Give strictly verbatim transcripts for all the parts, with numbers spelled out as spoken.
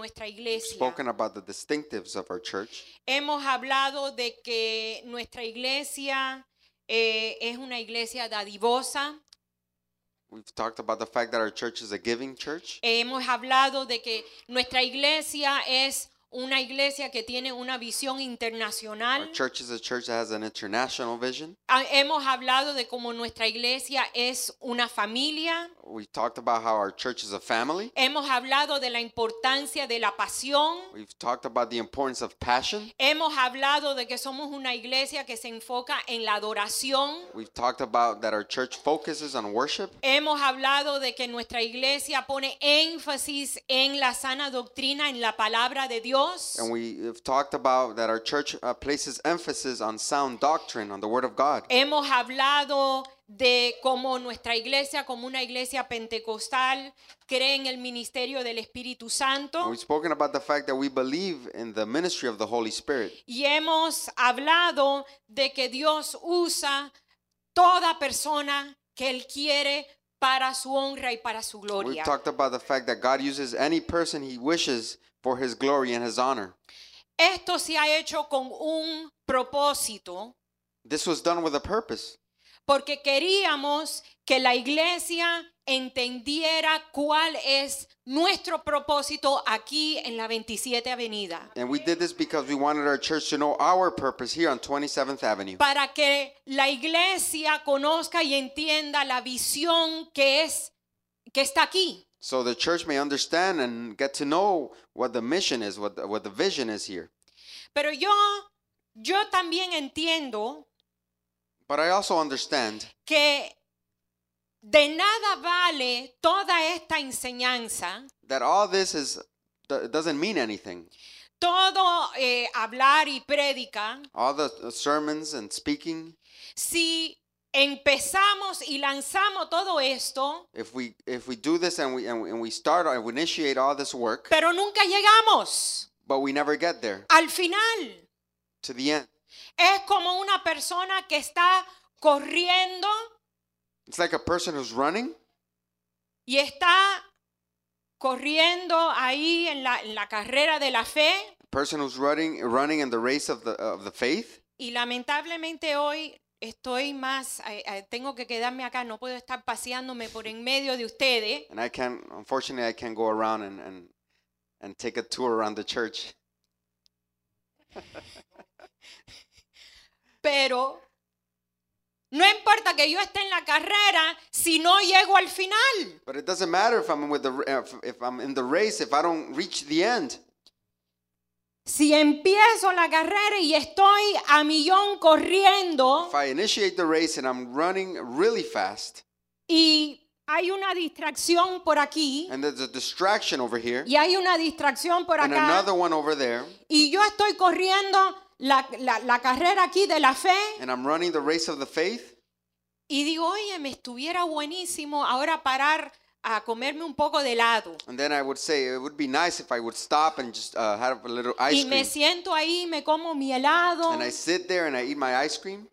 nuestra We've iglesia. spoken about the distinctives of our church. Hemos hablado de que nuestra iglesia eh, es una iglesia dadivosa. We've talked about the fact that our church is a giving church. Hemos hablado de que nuestra iglesia es una iglesia que tiene una visión Our internacional. church is a church that has an international vision. Ah, Hemos hablado de cómo nuestra iglesia es una familia. We talked about how our church is a family. Hemos hablado de la importancia de la pasión. We've talked about the importance of passion. Hemos hablado de que somos una iglesia que se enfoca en la adoración. We've talked about that our church focuses on worship. Hemos hablado de que nuestra iglesia pone énfasis en la sana doctrina, en la palabra de Dios. And we have talked about that our church uh, places emphasis on sound doctrine, on the Word of God. Hemos hablado de cómo nuestra iglesia, como una iglesia pentecostal, cree en el ministerio del Espíritu And Santo. we've spoken about the fact that we believe in the ministry of the Holy Spirit. Y hemos hablado de que Dios usa toda persona que Él quiere para su honra y para su We've gloria. talked about the fact that God uses any person He wishes for His glory and His honor. Esto se ha hecho con un propósito, This was done with a purpose. porque queríamos que la iglesia entendiera cuál es nuestro propósito aquí en la veintisiete Avenida. And we did this because we wanted our church to know our purpose here on twenty-seventh Avenue. Para que la iglesia conozca y entienda la visión que es que está aquí. So the church may understand and get to know what the mission is, what the, what the vision is here. Pero yo yo también entiendo But I also understand que de nada vale toda esta enseñanza, that all this is it doesn't mean anything. todo eh, hablar y prédica, All the uh, sermons and speaking, si empezamos y lanzamos todo esto, if we if we do this and we and we, and we start and we initiate all this work, pero nunca llegamos but we never get there al final. to the end. Es como una persona que está corriendo It's like a person who's running y está corriendo ahí en la, en la carrera de la fe, a person who's running running in the race of the of the faith. y lamentablemente hoy estoy más, eh, eh, tengo que quedarme acá, no puedo estar paseándome por en medio de ustedes, And I can't, unfortunately, I can't go around and, and, and take a tour around the church. pero no importa que yo esté en la carrera si no llego al final. But it doesn't matter if I'm with the if, if I'm in the race if I don't reach the end. Si empiezo la carrera y estoy a millón corriendo If I initiate the race and I'm running really fast, y hay una distracción por aquí and there's a distraction over here y hay una distracción por and acá another one over there, y yo estoy corriendo la, la, la carrera aquí de la fe and I'm running the race of the faith, y digo, oye, me estuviera buenísimo ahora parar a comerme un poco de helado. and then I would say it would be nice if I would stop and just uh, have a little Y ice me cream. siento ahí, me como mi helado And I sit there and I eat my ice cream,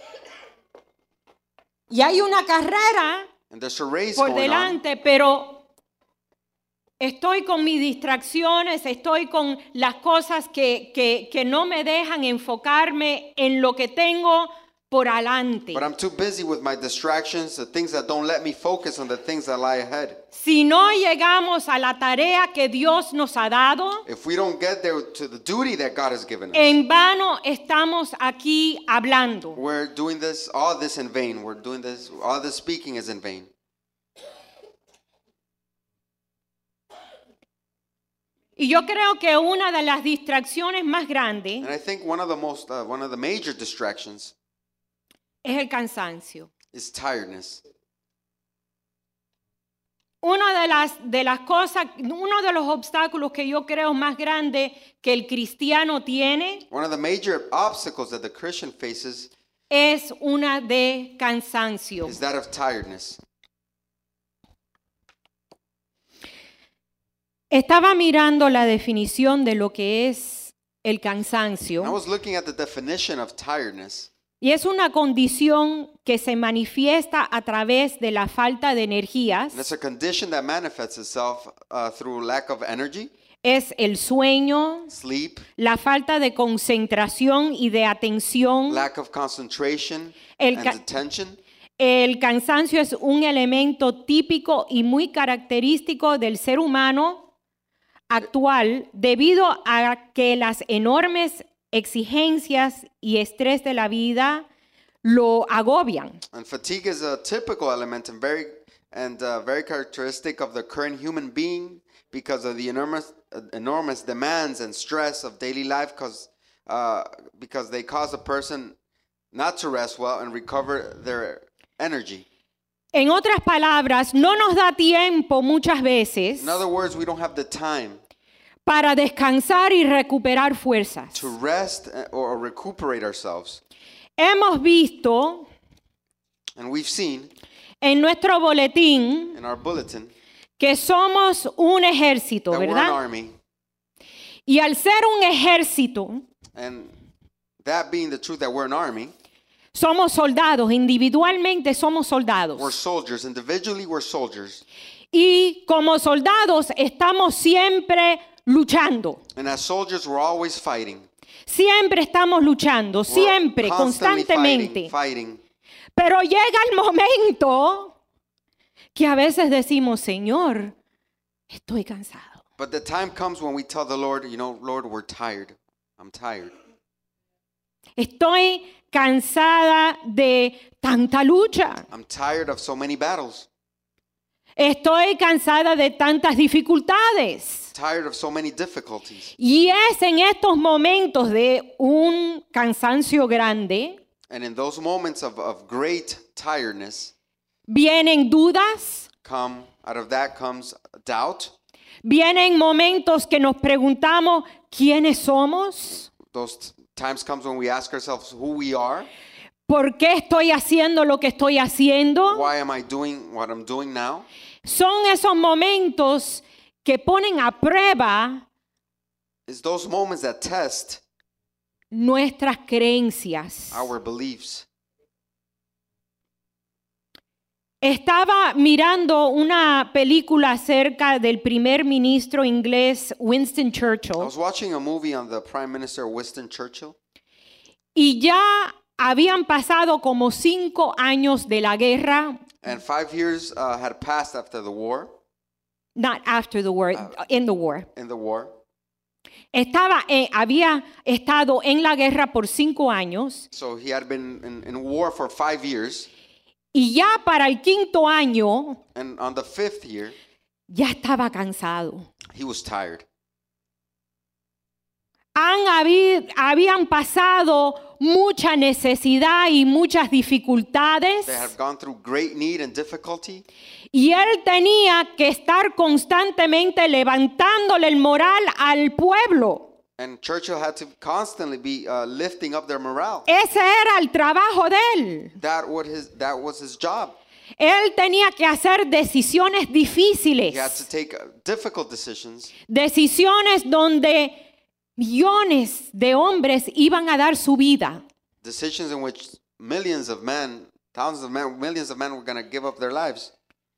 y hay una carrera and there's a race por going on. delante, pero estoy con mis distracciones, estoy con las cosas que, que, que no me dejan enfocarme en lo que tengo por adelante. But I'm too busy with my distractions, the things that don't let me focus on the things that lie ahead. Si no llegamos a la tarea que Dios nos ha dado, If we don't get there to the duty that God has given us, en vano estamos aquí hablando. we're doing this, all this in vain. We're doing this, all this speaking is in vain. Y yo creo que una de las distracciones más grandes And I think one of the most, uh, one of the major distractions es el cansancio. is tiredness. Una de las, de las cosas, uno de los obstáculos que yo creo más grande que el cristiano tiene One of the major obstacles that the Christian faces es una de cansancio. is that of tiredness. Estaba mirando la definición de lo que es el And I cansancio was looking at the definition of tiredness, y es una condición que se manifiesta a través de la falta de energías, and it's a condition that manifests itself uh, through lack of energy. es el sueño, sleep, la falta de concentración y de atención. lack of concentration El and ca- attention. El cansancio es un elemento típico y muy característico del ser humano actual debido a que las enormes exigencias y estrés de la vida lo agobian. And fatigue is a typical element and very and uh, very characteristic of the current human being because of the enormous uh, enormous demands and stress of daily life cause, uh, because they cause a person not to rest well and recover their energy. En otras palabras, no nos da tiempo muchas veces In other words, we don't have the time para descansar y recuperar fuerzas. to rest uh, or recuperate ourselves. Hemos visto And we've seen en nuestro boletín in our bulletin que somos un ejército, that we're an ¿verdad? army, Y al ser un ejército, and that being the truth that we're an army, somos soldados, individualmente somos soldados. we're soldiers. Individually, we're soldiers. Y como soldados estamos siempre luchando. And as soldiers, we're always fighting. Siempre estamos luchando, We're siempre, constantly constantemente. Fighting, fighting. Pero llega el momento que a veces decimos, Señor, estoy cansado. But the time comes when we tell the Lord, you know, Lord, we're tired. I'm tired. Estoy cansada de tanta lucha. I'm tired of so many battles. Estoy cansada de tantas dificultades. Tired of so many difficulties. Y es en estos momentos de un cansancio grande, And in those moments of, of great tiredness, vienen dudas, come out of that comes doubt. vienen momentos que nos preguntamos quiénes somos, Those t- times comes when we ask ourselves who we are. por qué estoy haciendo lo que estoy haciendo. Why am I doing what I'm doing now? Son esos momentos que ponen a prueba It's those moments that test nuestras creencias. our beliefs. Estaba mirando una película acerca del primer ministro inglés Winston I Churchill was watching a movie on the Prime Minister Winston Churchill, y ya habían pasado como cinco años de la guerra, and five years uh, had passed after the war, not after the war, in the war. in the war. Estaba, eh, había estado en la guerra por cinco años So he had been in, in war for five years, y ya para el quinto año and on the fifth year, ya estaba cansado. he was tired. Han habi- habían pasado mucha necesidad y muchas dificultades They had gone through great need and difficulty, y él tenía que estar constantemente levantándole el moral al pueblo. and Churchill had to constantly be uh, lifting up their morale. Ese era el trabajo de él. That what his that was his job. Él tenía que hacer decisiones He had to difíciles, take uh, difficult decisions, decisiones donde millones de hombres iban a dar su vida. decisions in which millions of men, thousands of men, millions of men were going to give up their lives.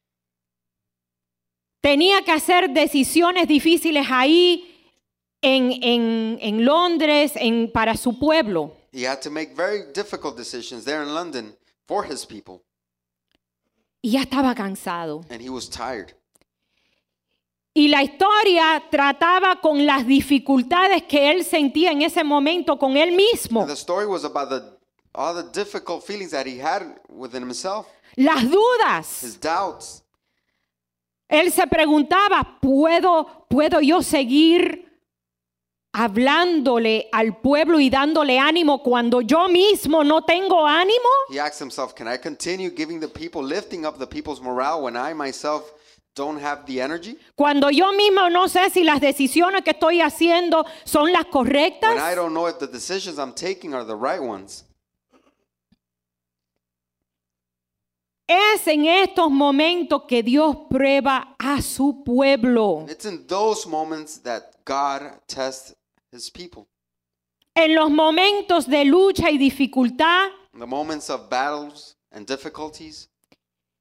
Tenía que hacer decisiones difíciles ahí en, en, en Londres en, para su pueblo. He had to make very difficult decisions there in London for his people, Y ya estaba cansado. and he was tired. Y la historia trataba con las dificultades que él sentía en ese momento con él mismo. And the story was about the all the difficult feelings that he had within himself, Las dudas. his doubts. Él se preguntaba, ¿puedo, ¿puedo yo seguir hablándole al pueblo y dándole ánimo cuando yo mismo no tengo ánimo? He asked himself, can I continue giving the people, lifting up the people's morale when I myself don't have the energy? Cuando yo mismo no sé si las decisiones que estoy haciendo son las When I correctas. don't know if the decisions I'm taking are the right ones. Es en estos momentos que Dios prueba a su pueblo. It's in those moments that God tests his people. En los momentos de lucha y dificultad, In the moments of battles and difficulties,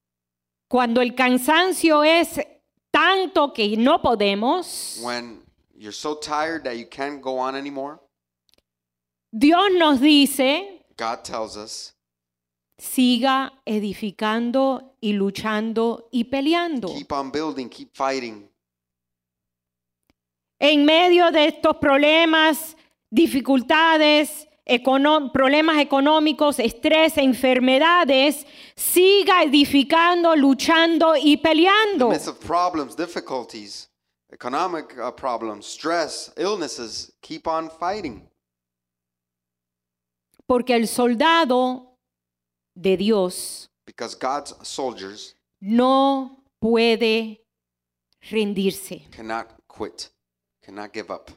cuando el cansancio es tanto que no podemos, when you're so tired that you can't go on anymore, Dios nos dice, God tells us, siga edificando y luchando y peleando. keep on building, keep fighting. En medio de estos problemas, dificultades, econo- problemas económicos, estrés, enfermedades, siga edificando, luchando y In the peleando. midst of problems, difficulties, economic uh, problems, stress, illnesses, keep on fighting. Porque el soldado de Dios Because God's soldiers no puede rendirse. cannot quit, cannot give up.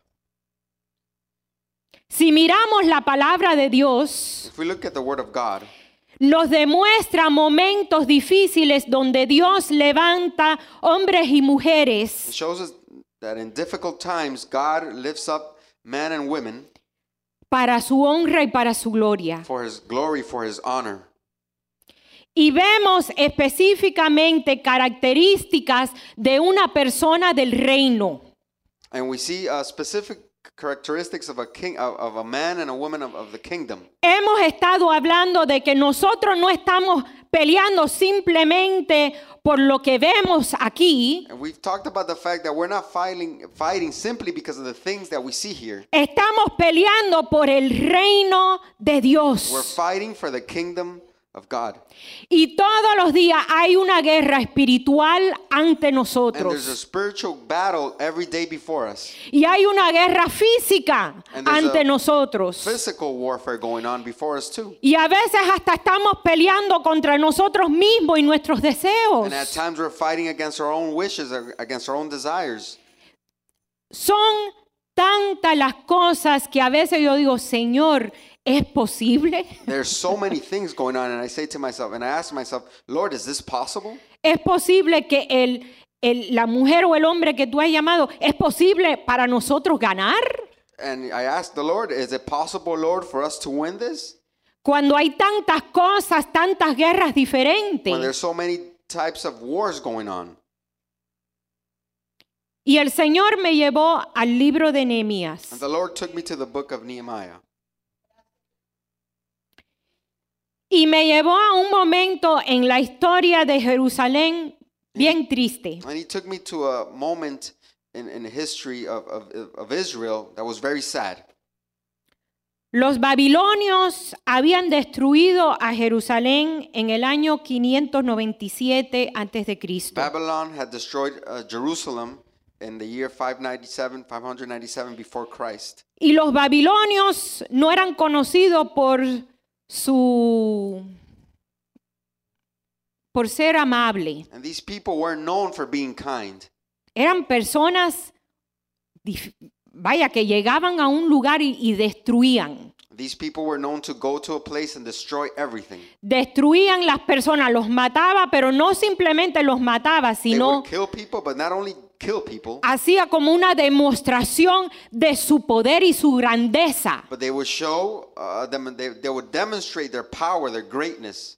Si miramos la palabra de Dios, If we look at the Word of God, nos demuestra momentos difíciles donde Dios levanta hombres y it mujeres shows us that in difficult times, God lifts up men and women para su honra y para su gloria. for His glory, for His honor. Y vemos específicamente características de una persona del reino. And we see uh, specific characteristics of a king, of, of a man and a woman of, of the kingdom. Hemos estado hablando de que nosotros no estamos peleando simplemente por lo que vemos aquí. And we've talked about the fact that we're not fighting, fighting simply because of the things that we see here. Estamos peleando por el reino de We're Dios. fighting for the kingdom of God. Y todos los días hay una guerra espiritual ante And there's a nosotros. spiritual battle every day before us. Y hay una guerra física And there's ante a nosotros. Physical warfare going on before us too. Y a veces hasta estamos peleando contra nosotros mismos y nuestros deseos. And at times we're fighting against our own wishes, or against our own desires. Son tantas las cosas que a veces yo digo, Señor, ¿es posible? There's so many things going on, and I say to myself, and I ask myself, Lord, is this possible? ¿Es posible que el, el- la mujer o el hombre que tú has llamado, es posible para nosotros ganar? And I ask the Lord, is it possible, Lord, for us to win this? Cuando hay tantas cosas, tantas guerras When diferentes. there's so many types of wars going on. Y el Señor me llevó al libro de Nehemías. And the Lord took me to the book of Nehemiah. Y me llevó a un momento en la historia de Jerusalén bien triste. And he took me to a moment in, in the history of, of, of Israel that was very sad. Los babilonios habían destruido a Jerusalén en el año quinientos noventa y siete antes de Cristo. Babylon had destroyed uh, Jerusalem in the year five ninety-seven, five ninety-seven before Christ. Y los babilonios no eran conocidos por su por ser amable. And these people weren't known for being kind. Eran personas dif- vaya que llegaban a un lugar y, y destruían. These people were known to go to a place and destroy everything. Destruían las personas, los mataba, pero no simplemente los mataba, They sino would kill people, but not only kill people, hacía como una demostración de su poder y su grandeza. but they would show uh, them, they, they would demonstrate their power, their greatness.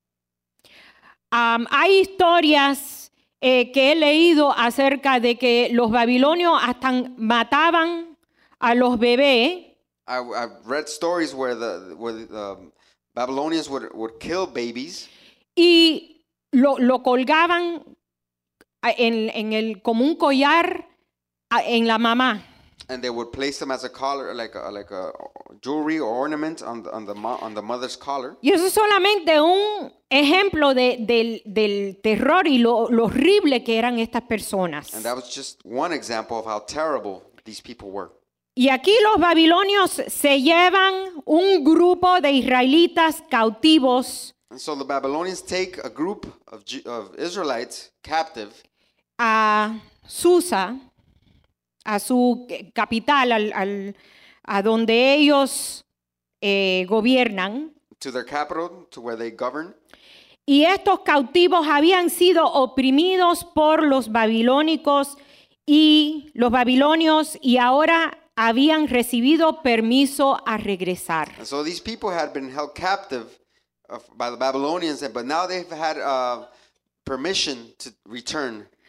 Um, hay historias eh, que he leído acerca de que los babilonios hasta mataban a los bebés. I, I've read stories where the where the um, Babylonians would, would kill babies Y lo, lo colgaban en, en el, como un collar a- en la mamá. and they would place them as a collar, like a, like a jewelry or ornament on the, on the mo- on the mother's collar. Y eso es solamente un ejemplo de- del, del terror y lo, lo horrible que eran estas personas. And that was just one example of how terrible these people were. Y aquí los babilonios se llevan un grupo de israelitas cautivos And so the Babylonians take a group of, Ju- of Israelites captive a Susa, a su capital, al, al- a donde ellos eh, gobiernan. to their capital, to where they govern. Y estos cautivos habían sido oprimidos por los babilónicos y los babilonios y ahora habían recibido permiso a regresar. And so these people had been held captive uh, by the Babylonians, but now they've had uh, permission to return.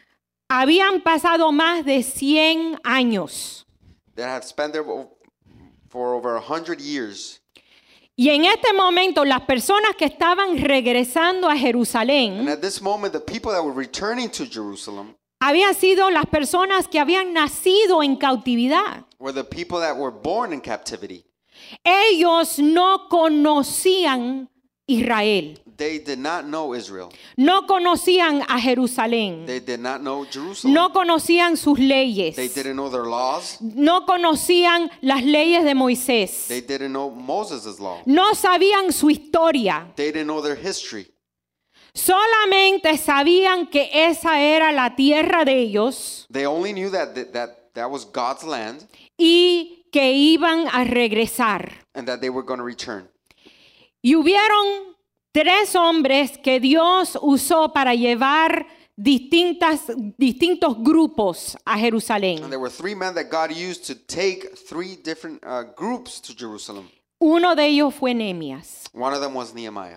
Habían pasado más de cien años. that have spent there for over a hundred years. Y en este momento las personas que estaban regresando a And Jerusalén at this moment, the people that were returning to Jerusalem habían sido las personas que habían nacido en cautividad. were the people that were born in captivity. Ellos no conocían Israel, They did not know Israel. no conocían a Jerusalén, They did not know Jerusalem. no conocían sus leyes, They didn't know their laws. no conocían las leyes de Moisés, They didn't know Moses' law. no sabían su historia. They didn't know their history. Solamente sabían que esa era la tierra de ellos They only knew that that, that, that was God's land y que iban a regresar. and that they were going to return. Y hubieron tres hombres que Dios usó para llevar distintas, distintos grupos a Jerusalén. And there were three men that God used to take three different uh, groups to Jerusalem. Uno de ellos fue Nehemías. One of them was Nehemiah,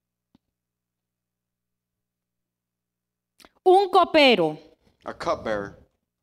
Un copero. a cupbearer.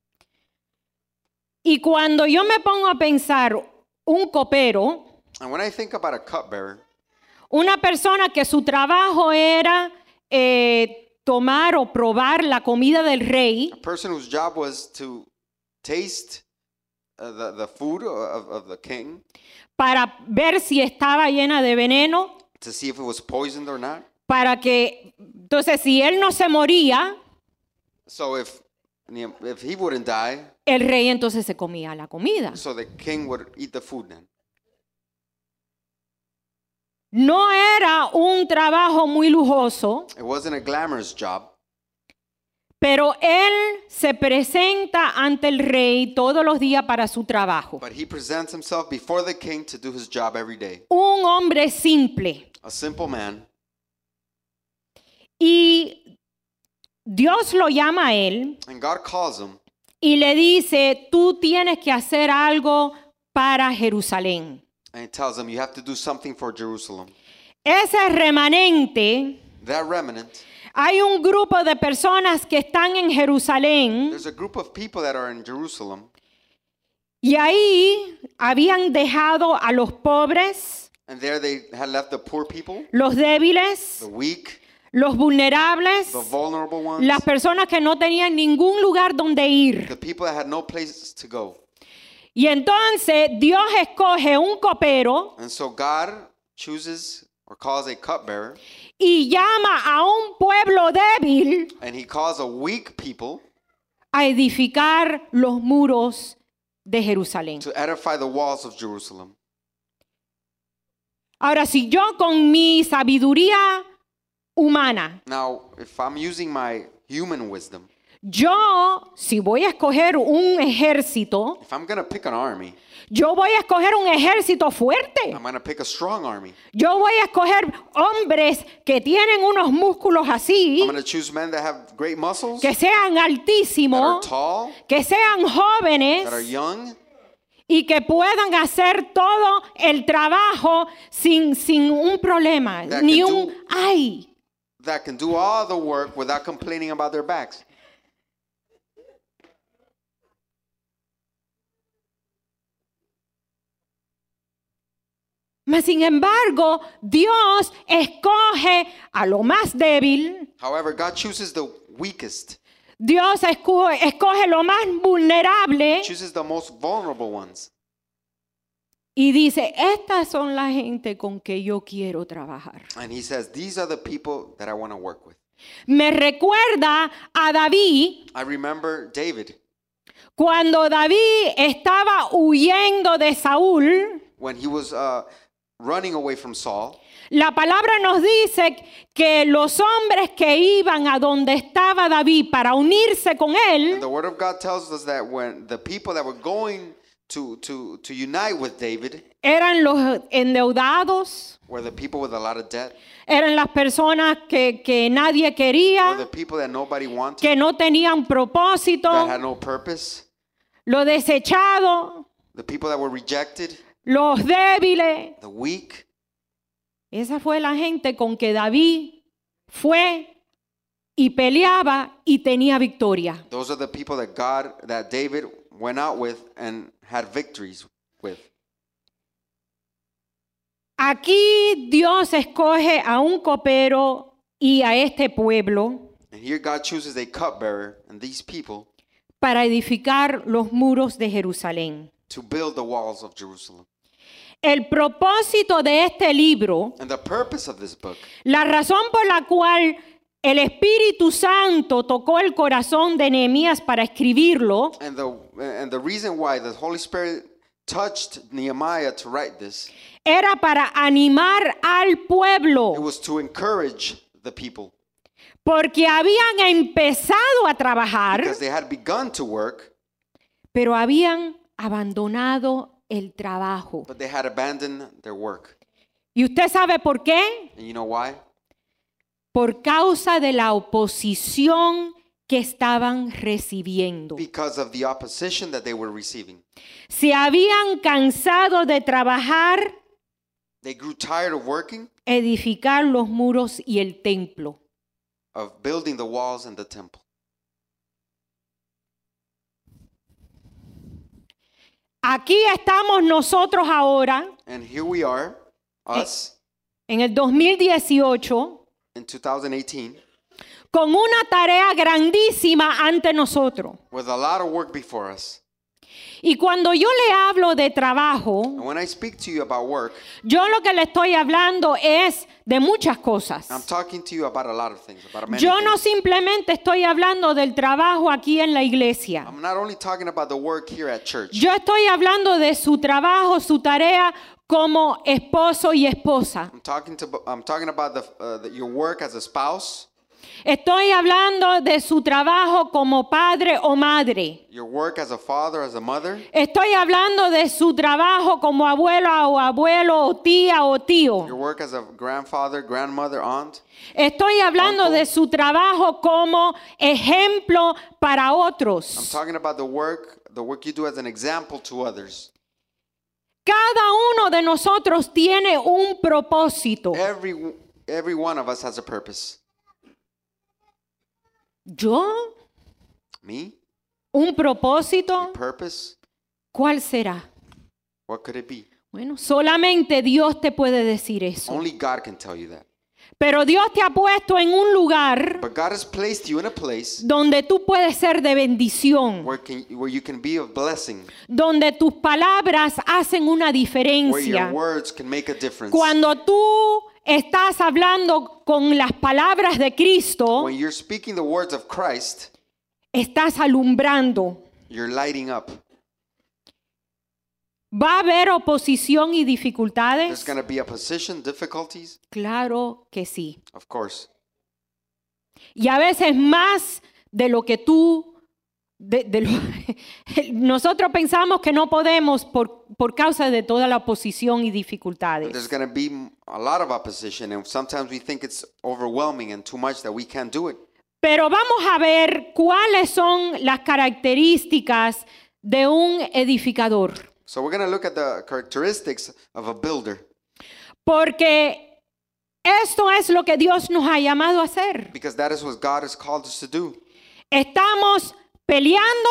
Y cuando yo me pongo a pensar un copero, And when I think about a cupbearer, una persona que su trabajo era eh, tomar o probar la comida del rey, a person whose job was to taste uh, the, the food of, of the king para ver si estaba llena de veneno, to see if it was poisoned or not. para que, entonces si él no se moría, So if Nehem- if he wouldn't die, el rey entonces se comía la comida. so the king would eat the food then. No era un trabajo muy lujoso, It wasn't a glamorous job, pero él se presenta ante el rey todos los días para su trabajo. but he presents himself before the king to do his job every day. Un hombre simple. A simple man. Y Dios lo llama a él And God calls him y le dice, tú tienes que hacer algo para Jerusalén. and he tells him, you have to do something for Jerusalem. Ese remanente, That remnant, hay un grupo de personas que están en Jerusalén there's a group of people that are in Jerusalem, y ahí habían dejado a los pobres, and there they had left the poor people, los débiles, the weak, los vulnerables, the vulnerable ones, las personas que no tenían ningún lugar donde ir. the people that had no place to go. Y entonces Dios escoge un copero And so God chooses or calls a cupbearer, y llama a un pueblo débil and he calls a weak people a edificar los muros de Jerusalén. to edify the walls of Jerusalem. Ahora, si yo con mi sabiduría humana, Now, if I'm using my human wisdom, yo, si voy a escoger un ejército, if I'm going to pick an army, yo voy a escoger un ejército fuerte. I'm going to pick a strong army. Yo voy a escoger hombres que tienen unos músculos así, I'm going to choose men that have great muscles, que sean that are altísimos, tall, que sean jóvenes that are young, y que puedan hacer todo el trabajo sin, sin un problema, That ni can un do- ay. that can do all the work without complaining about their backs. Mas sin embargo, Dios escoge a lo más débil, However, God chooses the weakest, Dios esco- escoge lo más vulnerable chooses the most vulnerable ones. y dice, estas son la gente con que yo quiero trabajar. And he says, these are the people that I want to work with. Me recuerda a David I remember David, cuando David estaba huyendo de Saúl. when he was uh, running away from Saul. La palabra nos dice que los hombres que iban a donde estaba David para unirse con And él the word of God tells us that when the people that were going to, to, to unite with David eran los endeudados, were the people with a lot of debt, eran las personas que, que nadie were the quería, people that nobody wanted, que no tenían propósito, that had no purpose, los desechados, the people that were rejected, los débiles. the weak. Esa fue la gente con que David fue y peleaba y tenía victoria. Those are the people that God, that David went out with and had victories with. Aquí Dios escoge a un copero y a este pueblo And here God chooses a cupbearer and these people para edificar los muros de Jerusalén. to build the walls of Jerusalem. El propósito de este libro, And the purpose of this book, la razón por la cual el Espíritu Santo tocó el corazón de Nehemías para escribirlo, and the and the reason why the Holy Spirit touched Nehemiah to write this, era para animar al it pueblo, was to encourage the people porque habían empezado a trabajar, because they had begun to work, pero habían abandonado el trabajo. but they had abandoned their work. ¿Y usted sabe por qué? And you know why? Por causa de la oposición que estaban recibiendo. Because of the opposition that they were receiving. Se habían cansado de trabajar, They grew tired of working, edificar los muros y el templo. of building the walls and the temple. Aquí estamos nosotros ahora, And here we are, us, en el dos mil dieciocho, in two thousand eighteen, con una tarea grandísima ante nosotros. with a lot of work before us. Y cuando yo le hablo de trabajo, And when I speak to you about work, yo lo que le estoy hablando es de muchas cosas. I'm talking to you about a lot of things, about many Yo no things. simplemente estoy hablando del trabajo aquí en la iglesia. I'm not only talking about the work here at church. Yo estoy hablando de su trabajo, su tarea como esposo y esposa. I'm talking to I'm talking about the, uh, the your work as a spouse, Estoy hablando de su trabajo como padre o madre. your work as a father, as a mother, Estoy hablando de su trabajo como abuela o abuelo o tía o your tío. work as a grandfather, grandmother, aunt. Estoy hablando Uncle. de su trabajo como ejemplo para I'm otros. talking about the work, the work you do as an example to others. Cada uno de nosotros tiene un propósito. Every every one of us has a purpose. ¿Yo? Me? ¿Un propósito? Purpose? ¿Cuál será? What could it be? Bueno, solamente Dios te puede decir eso. Only God can tell you that. Pero Dios te ha puesto en un lugar But God has placed you in a place donde tú puedes ser de bendición, where can where you can be of blessing, donde tus palabras hacen una where your diferencia. words can make a difference. Cuando tú estás hablando con las palabras de Cristo, When you're speaking the words of Christ, estás alumbrando. you're lighting up. ¿Va a haber oposición y There's dificultades? going to be opposition, difficulties, Claro que sí. of course. Y a veces más de lo que tú, de, de lo- nosotros pensamos que no podemos por, por causa de toda la oposición y But there's dificultades. going to be a lot of opposition, and sometimes we think it's overwhelming and too much that we can't do it. Pero vamos a ver cuáles son las características de un edificador. So we're going to look at the characteristics of a builder, Porque esto es lo que Dios nos ha llamado a hacer. because that is what God has called us to do. Estamos peleando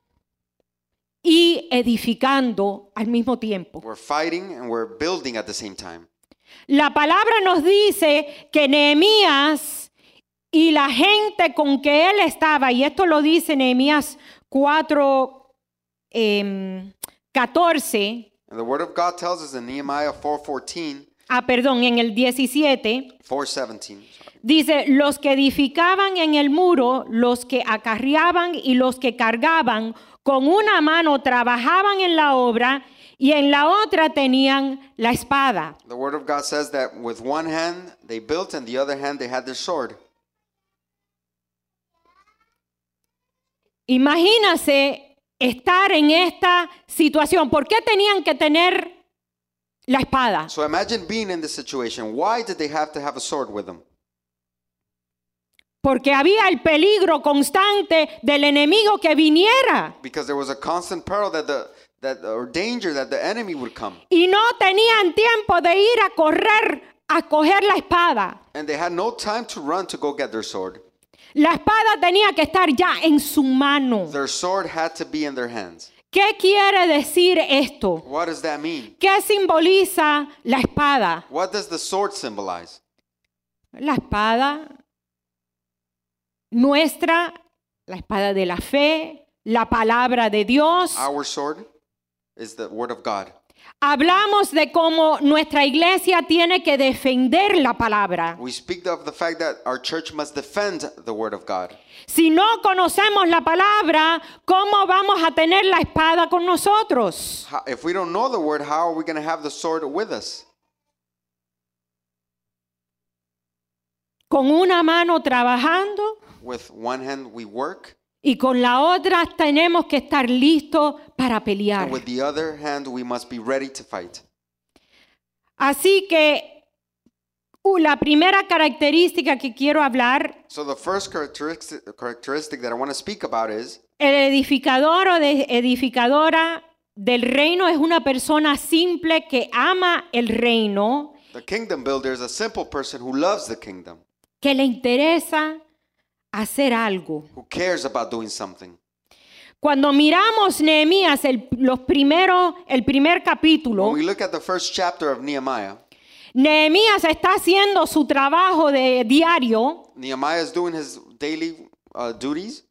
y edificando al mismo tiempo. We're fighting and we're building at the same time. La palabra nos dice que Nehemías y la gente con que él estaba, y esto lo dice Nehemías cuatro, eh, catorce, And the word of God tells us in Nehemiah four fourteen, ah, perdón, en el diecisiete, four seventeen, sorry. dice, los que edificaban en el muro, los que acarreaban y los que cargaban, con una mano trabajaban en la obra y en la otra tenían la espada. The word of God says that with one hand they built and the other hand they had their sword. Imagínase estar en esta situación. ¿Por qué tenían que tener la espada? So imagine being in this situation. Why did they have to have a sword with them? Porque había el peligro constante del enemigo que viniera. Because there was a constant peril that the that or danger that the enemy would come. Y no tenían tiempo de ir a correr a coger la espada. And they had no time to run to go get their sword. La espada tenía que estar ya en su mano. Their sword had to be in their hands. ¿Qué quiere decir esto? What does that mean? ¿Qué simboliza la espada? What does the sword symbolize? La espada nuestra, la espada de la fe, la palabra de Dios. Our sword is the word of God. Hablamos de cómo nuestra iglesia tiene que defender la palabra. We speak of the fact that our church must defend the word of God. Si no conocemos la palabra, ¿cómo vamos a tener la espada con nosotros? How, if we don't know the word, how are we going to have the sword with us? Con una mano trabajando With one hand we work, y con la otra tenemos que estar listos para pelear. and with the other hand we must be ready to fight. Así que uh, la primera característica que quiero hablar, So the first characteristic, characteristic that I want to speak about is el edificador o de edificadora del reino es una persona simple que ama el reino, the kingdom builder is a simple person who loves the kingdom, que le interesa hacer algo. who cares about doing something. Cuando miramos Nehemías, el, los primeros, el primer capítulo, When we look at the first chapter of Nehemiah, Nehemías está haciendo su trabajo de diario Nehemiah is doing his daily uh, duties.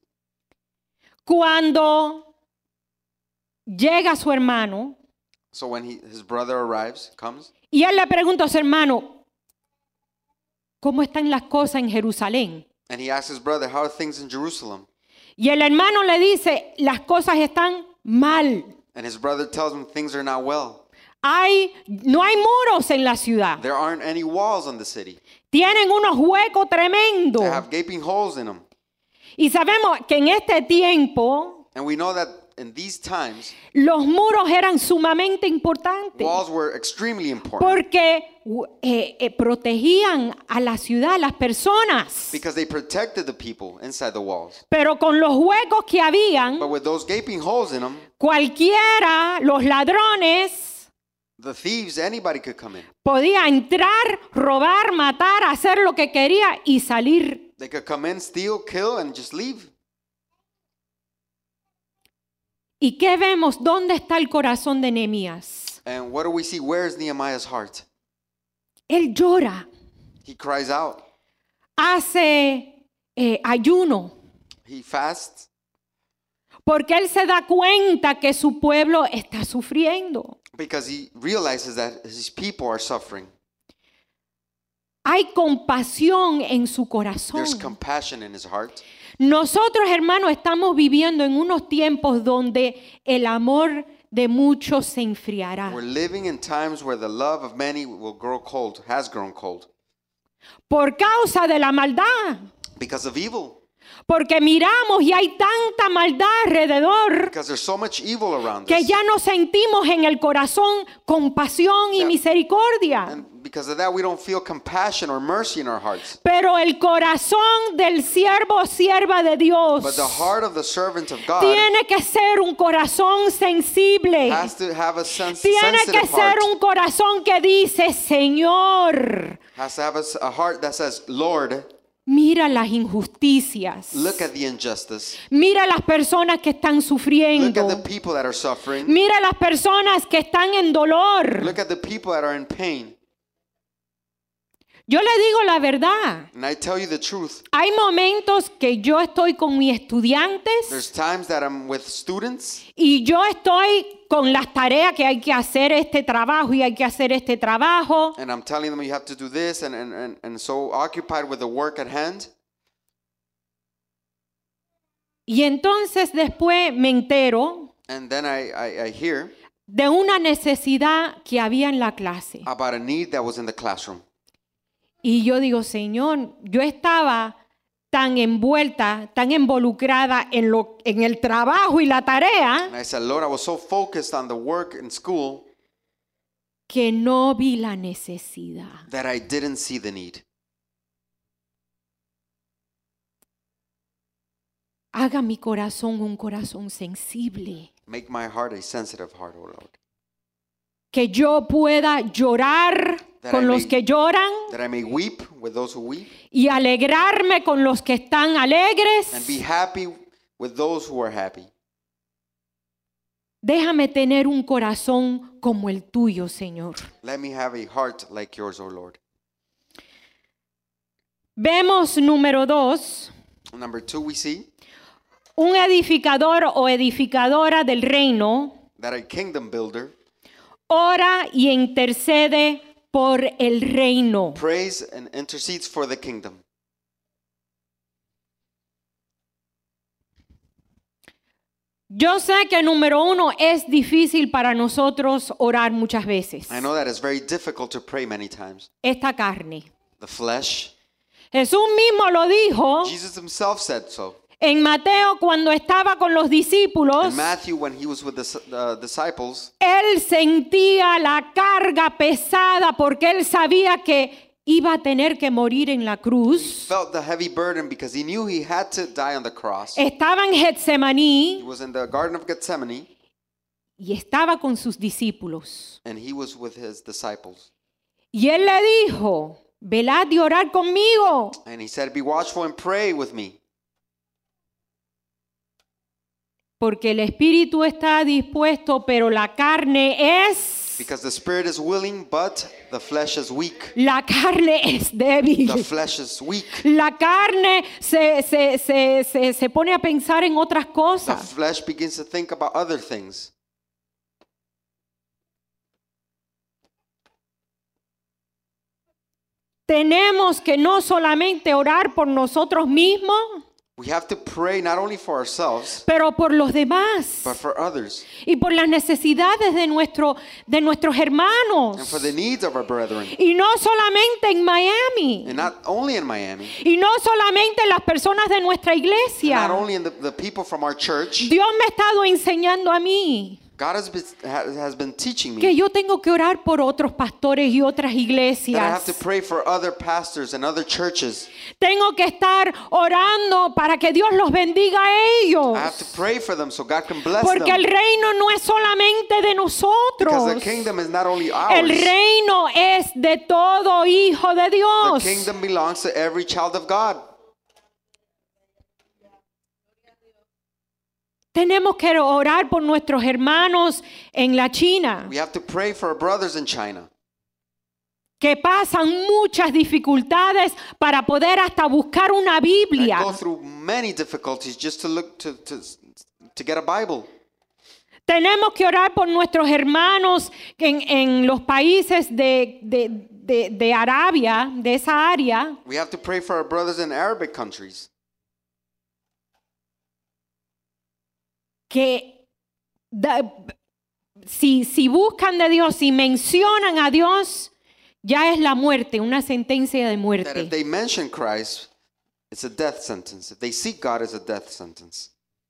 cuando llega su hermano So when he, his brother arrives, comes, y él le pregunta a su hermano, ¿cómo están las cosas en Jerusalén? and he asks his brother, how are things in Jerusalem? Y el hermano le dice, las cosas están mal. And his brother tells him things are not well. Hay, no hay muros en la ciudad. There aren't any walls in the city. Tienen unos huecos tremendos. They have gaping holes in them. Y sabemos que en este tiempo And we know that in these times, los muros eran sumamente importantes walls were extremely important porque eh, eh, protegían a la ciudad, a las personas. because they protected the people inside the walls. Pero con los huecos que habían, But with those gaping holes in them, cualquiera, los ladrones, the thieves, anybody could come in. podía entrar, robar, matar, hacer lo que quería y salir. They could come in, steal, kill, and just leave. ¿Y qué vemos? ¿Dónde está el corazón de Nehemías? And what do we see? Where is Nehemiah's heart? Él llora, He cries out. hace eh, ayuno, He fasts porque él se da cuenta que su pueblo está sufriendo. because he realizes that his people are suffering. Hay compasión en su corazón. There's compassion in his heart. Nosotros, hermanos, estamos viviendo en unos tiempos donde el amor de muchos se enfriará. We're living in times where the love of many will grow cold, has grown cold, Por causa de la maldad. because of evil. Porque miramos y hay tanta maldad alrededor Because there's so much evil around que us. ya no sentimos en el corazón compasión y Yeah. misericordia. And because of that, we don't feel compassion or mercy in our hearts. Pero el corazón del siervo o sierva de Dios But the heart of the servant of God tiene que ser un corazón sensible. has to have a sens- Tiene que sensitive ser heart. un corazón que dice, Señor, Has to have a, s- a heart that says, Lord, mira las injusticias. look at the injustice. Mira las personas que están Look sufriendo. at the people that are suffering. Mira las personas que están en dolor. Look at the people that are in pain. Yo le digo la verdad. And I tell you the truth. Hay momentos que yo estoy con mis estudiantes There's times that I'm with students y yo estoy con las tareas que hay que hacer este trabajo y hay que hacer este trabajo. and I'm telling them you have to do this and, and, and, and so occupied with the work at hand. Y entonces después me entero And then I, I, I hear de una necesidad que había en la clase. about a need that was in the classroom. Y yo digo, Señor, yo estaba tan envuelta, tan involucrada en, lo, en el trabajo y la tarea And I said, Lord, I was so focused on the work in school que no vi la necesidad. that I didn't see the need. Haga mi corazón un corazón sensible. Make my heart a sensitive heart, O Lord. Que yo pueda llorar That I con los may- que lloran that I may weep with those who weep, y alegrarme con los que están alegres. and be happy with those who are happy. Déjame tener un corazón como el tuyo, Señor. Let me have a heart like yours, O Lord. Vemos número dos, Number two, we see un edificador o edificadora del reino that a kingdom builder ora y intercede por el reino. prays and intercedes for the kingdom. Yo sé que número uno es difícil para nosotros orar muchas veces. I know that it's very difficult to pray many times. Esta carne. The flesh. Jesús mismo lo dijo Jesus himself said so. en Mateo cuando estaba con los discípulos. In Matthew, when he was with the uh, disciples, Él sentía la carga pesada porque él sabía que iba a tener que morir en la cruz. felt the heavy burden because he knew he had to die on the cross. Estaba en He Getsemaní was in the Garden of Gethsemane, y estaba con sus discípulos. and he was with his disciples. Y él le dijo, velad y orar conmigo. And he said, be watchful and pray with me. Porque el espíritu está dispuesto, pero la carne es... Because the spirit is willing, but the flesh is weak. La carne es débil. The flesh is weak. La carne se, se, se, se, se pone a pensar en otras The cosas. flesh begins to think about other things. Tenemos que no solamente orar por nosotros mismos, We have to pray not only for ourselves, pero por los demás but for others y por las necesidades de, nuestro, de nuestros hermanos. and for the needs of our brethren. Y no solamente en Miami. And not only in Miami, Y no solamente en las personas de nuestra not iglesia. only in the, the people from our church. Dios me ha estado enseñando a mí God has been, ha- has been teaching que me yo tengo que orar por otros pastores y otras that I have iglesias. to pray for other pastors and other churches. Tengo que estar orando para que Dios los bendiga a ellos. I have to pray for them so God can bless Porque el them. reino no es solamente de Because nosotros. the kingdom is not only El ours. reino es de todo hijo de The Dios. kingdom belongs to every child of God. Tenemos que orar por nuestros hermanos en la China, We have to pray for our brothers in China que pasan muchas dificultades para poder hasta buscar una that Biblia. go through many difficulties just to look to, to, to get a Bible. Tenemos que orar por nuestros hermanos en, en los países de, de, de, de Arabia, de esa área, We have to pray for our brothers in Arabic countries que da- si, si buscan de Dios, si mencionan a Dios, ya es la muerte, una sentencia de that if muerte. they mention Christ, it's a death sentence. If they seek God, it's a death sentence.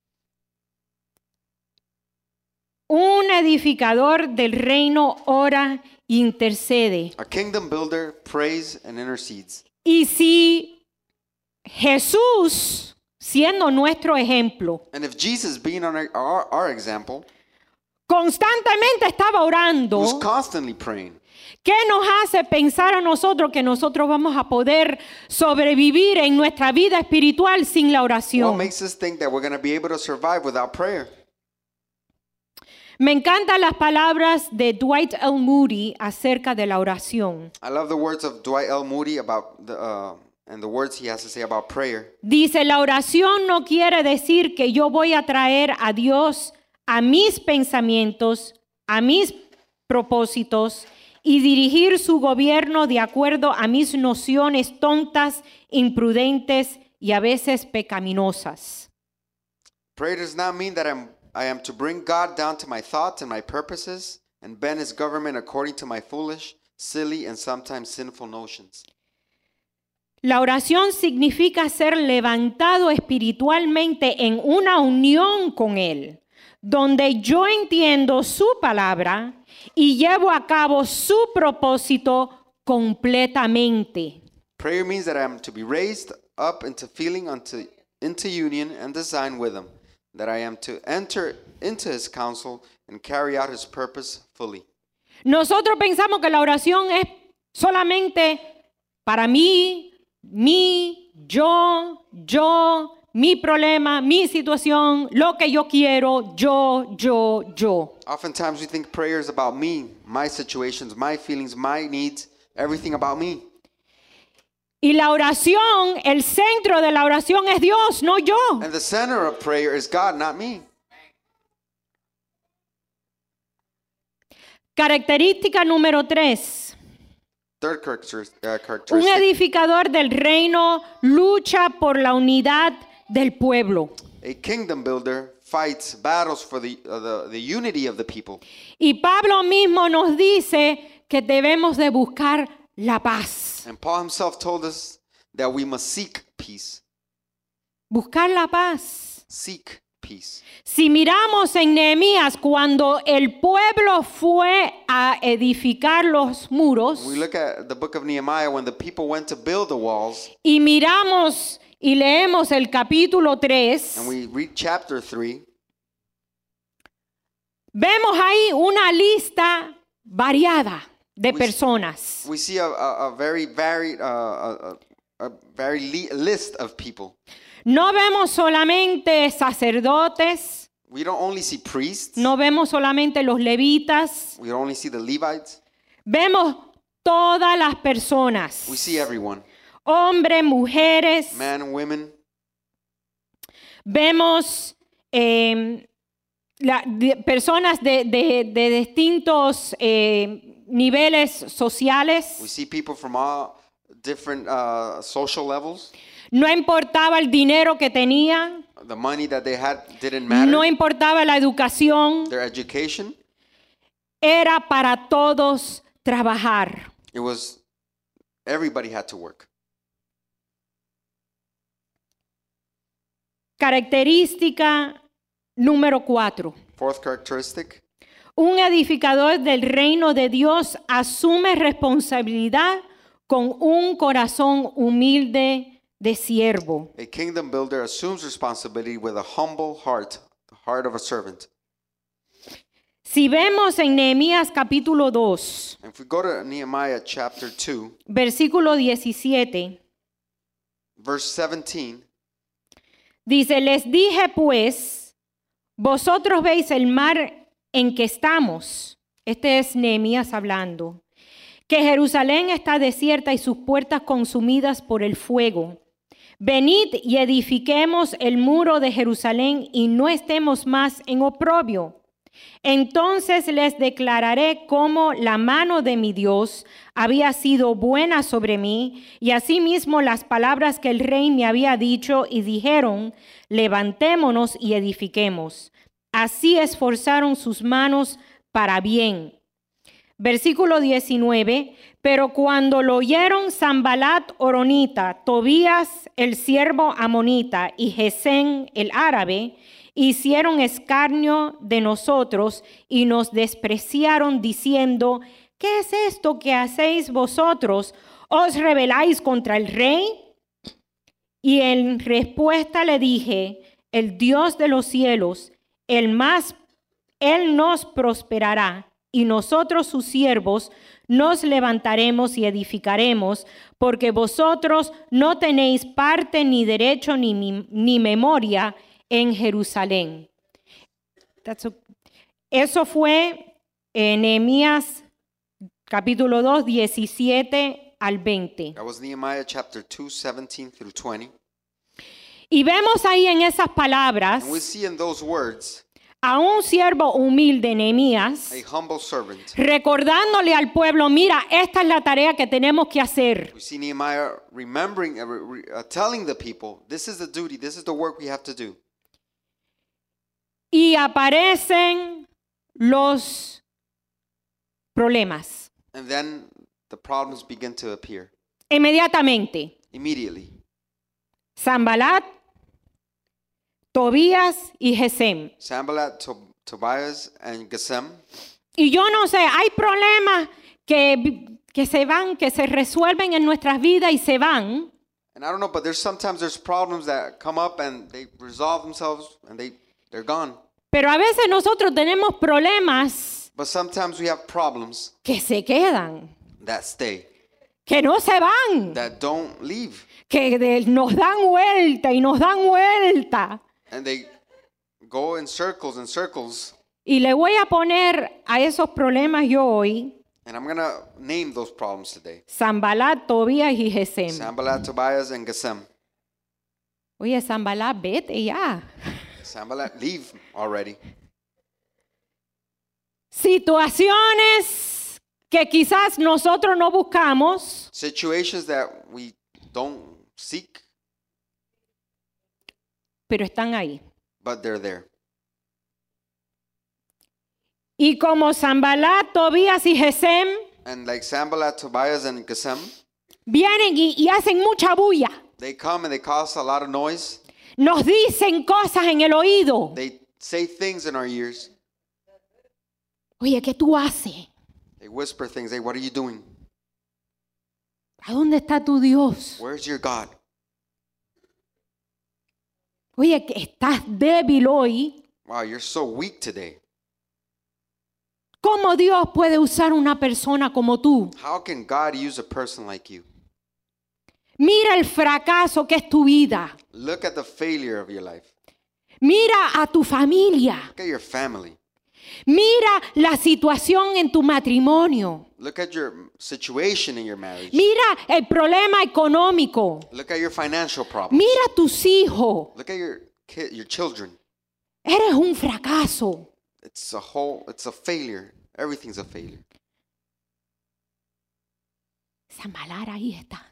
Un edificador del reino ora, intercede. A kingdom builder prays and intercedes. Y si Jesús, siendo nuestro ejemplo, And if Jesus, being on our, our, our example, constantemente estaba orando, was constantly praying, ¿qué nos hace pensar a nosotros que nosotros vamos a poder sobrevivir en nuestra vida espiritual sin la what oración? makes us think that we're going to be able to survive without prayer? Me encantan las palabras de Dwight L. Moody acerca de la oración. I love the words of Dwight L. Moody about the uh, and the words he has to say about prayer. Dice, la oración no quiere decir que yo voy a traer a Dios a mis pensamientos, a mis propósitos y dirigir su gobierno de acuerdo a mis nociones tontas, imprudentes y a veces pecaminosas. Prayer does not mean that I'm I am to bring God down to my thoughts and my purposes and bend his government according to my foolish, silly, and sometimes sinful notions. La oración significa ser levantado espiritualmente en una unión con Él, donde yo entiendo su palabra y llevo a cabo su propósito completamente. Prayer means that I am to be raised up into feeling unto, into union and design with him, that I am to enter into his counsel and carry out his purpose fully. Nosotros pensamos que la oración es solamente para mí, mí, yo, yo, mi problema, mi situación, lo que yo quiero, yo, yo, yo. Oftentimes we think prayer is about me, my situations, my feelings, my needs, everything about me. Y la oración, el centro de la oración es Dios, no yo. And the center of prayer is God, not me. Característica número tres. Third character- uh, Un characteristic. edificador del reino lucha por la unidad del pueblo. A kingdom builder fights battles for the, uh, the, the unity of the people. Y Pablo mismo nos dice que debemos de buscar la paz. And Paul himself told us that we must seek peace. Buscar la paz. Seek peace. Si miramos en Nehemías, cuando el pueblo fue a edificar los muros, We look at the book of Nehemiah when the people went to build the walls, y miramos y leemos el capítulo tres, and we read chapter three, vemos ahí una lista variada de We- personas. we see a, a, a very varied, uh, a, a, a very li- list of people. No vemos solamente sacerdotes, We don't only see priests, no vemos solamente los levitas, we don't only see the Levites, vemos todas las personas, we see everyone, hombres, mujeres, men and women. vemos eh, la- de- personas de, de- de distintos eh, niveles sociales. We see people from all different uh, social levels. No importaba el dinero que tenían, The money that they had didn't matter. no importaba la educación, Their education, era para todos trabajar. it was everybody had to work. Característica número cuatro. Fourth characteristic, Un edificador del reino de Dios asume responsabilidad con un corazón humilde de siervo. a kingdom builder assumes responsibility with a humble heart, the heart of a servant. Si vemos en Nehemías capítulo dos, And if we go to Nehemiah chapter two, versículo diecisiete, verse seventeen, dice, les dije pues, vosotros veis el mar en que estamos. Este es Nehemías hablando. Que Jerusalén está desierta y sus puertas consumidas por el fuego. Venid y edifiquemos el muro de Jerusalén y no estemos más en oprobio. Entonces les declararé cómo la mano de mi Dios había sido buena sobre mí, y asimismo las palabras que el rey me había dicho, y dijeron, levantémonos y edifiquemos. Así esforzaron sus manos para bien. Versículo diecinueve, pero cuando lo oyeron Sanbalat Horonita, Tobías el siervo amonita y Gesén el árabe, hicieron escarnio de nosotros y nos despreciaron diciendo, ¿qué es esto que hacéis vosotros? ¿Os rebeláis contra el rey? Y en respuesta le dije, el Dios de los cielos, el más, él nos prosperará y nosotros sus siervos nos levantaremos y edificaremos, porque vosotros no tenéis parte ni derecho ni, ni memoria en Jerusalén. That's a- Eso fue en Nehemías capítulo dos, diecisiete al veinte. that was Nehemiah chapter two, seventeen through twenty. Y vemos ahí en esas palabras And we see in those words a un siervo humilde, Nehemías, a humble servant. recordándole al pueblo, mira, esta es la tarea que tenemos que hacer. We see Nehemiah remembering, uh, re- re- uh, telling the people, this is the duty, this is the work we have to do. Y aparecen los problemas And then the problems begin to appear inmediatamente. immediately. Sanbalat, Tobías y Gesem. Sanballat, Tob- Tobias, and Gesem. Y yo no sé, hay problemas que, que se van, que se resuelven en nuestras vidas y se van. And I don't know, but there's sometimes there's problems that come up and they resolve themselves and they, they're gone. Pero a veces nosotros tenemos problemas But sometimes we have problems que se quedan. that stay. que no se van, that don't leave. que de- nos dan vuelta y nos dan vuelta. And they go in circles and circles. Y le voy a poner a esos problemas yo hoy And I'm going to name those problems today. Sanbalat, Tobías y Gesem. Sanballat, Tobias, and Gesem. Oye, Sanbalat, vete ya. Sanballat, leave already. Situaciones que quizás nosotros no buscamos, Situations that we don't seek, pero están ahí. but they're there. Y como Sanbalat, Tobías y Gesem And like Sanballat, Tobias, and Gesem, vienen y, y hacen mucha bulla. they come and they cause a lot of noise. Nos dicen cosas en el oído. They say things in our ears. Oye, ¿qué tú haces? They whisper things. Hey, what are you doing? ¿A dónde está tu Dios? Where's your God? Oye, que estás débil hoy. Wow, you're so weak today. ¿Cómo Dios puede usar una persona como tú? How can God use a person like you? Mira el fracaso que es tu vida. Look at the failure of your life. Mira a tu familia. Look at your family. Mira la situación en tu matrimonio. Look at your situation in your marriage. Mira el problema económico. Look at your financial problems. Mira a tus hijos. Look at your kid, your children. Eres un fracaso. It's a whole, it's a failure. Everything's a failure. Sanbalat ahí está.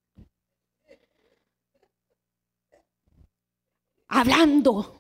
Hablando.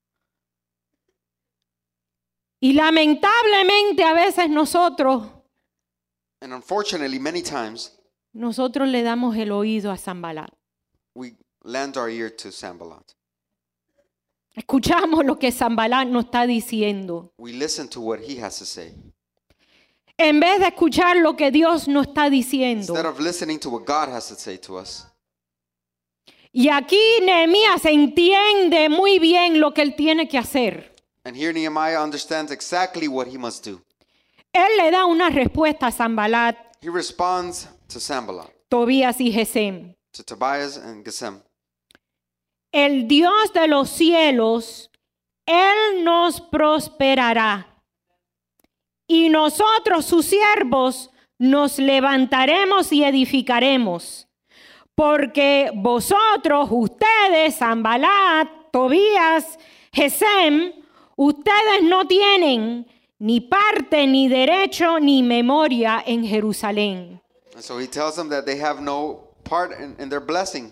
Y lamentablemente a veces nosotros, And unfortunately, many times, nosotros le damos el oído a Sanbalat. we lend our ear to Sanballat. Escuchamos lo que Sanbalat nos está diciendo. We listen to what he has to say. En vez de escuchar lo que Dios nos está diciendo. Instead of listening to what God has to say to us. Y aquí Nehemías entiende muy bien lo que él tiene que hacer. And here Nehemiah understands exactly what he must do. Él le da una respuesta a Sanbalat, He responds to Sanballat, Tobías y Gesem. to Tobias and Gesem. El Dios de los cielos, Él nos prosperará. Y nosotros, sus siervos, nos levantaremos y edificaremos. Porque vosotros, ustedes, Sanbalat, Tobías, Gesem, ustedes no tienen ni parte, ni derecho, ni memoria en Jerusalén. And so he tells them that they have no part in, in their blessing.